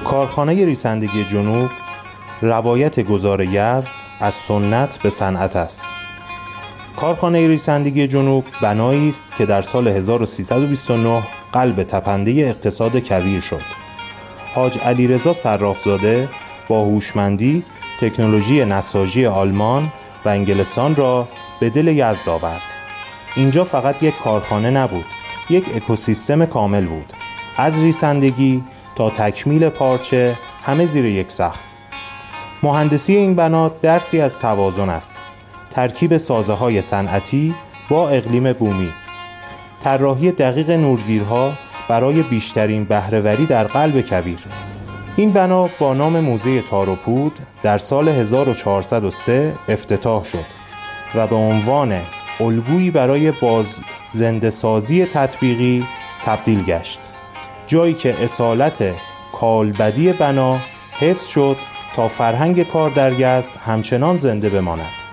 کارخانه ریسندگی جنوب روایت گذار یزد از سنت به صنعت است. کارخانه ریسندگی جنوب بنایی است که در سال 1329 قلب تپنده اقتصاد کویر شد. حاج علیرضا صرافزاده با هوشمندی تکنولوژی نساجی آلمان و انگلستان را به دل یزد آورد. اینجا فقط یک کارخانه نبود، یک اکوسیستم کامل بود. از ریسندگی تا تکمیل پارچه همه زیر یک سقف. مهندسی این بنا درسی از توازن است. ترکیب سازه‌های صنعتی با اقلیم بومی. طراحی دقیق نورگیرها برای بیشترین بهره‌وری در قلب کویر. این بنا با نام موزه تار و پود در سال 1403 افتتاح شد و به عنوان الگویی برای باززنده‌سازی تطبیقی تبدیل گشت. جایی که اصالت کالبدی بنا حفظ شد تا فرهنگ کار در یزد همچنان زنده بماند.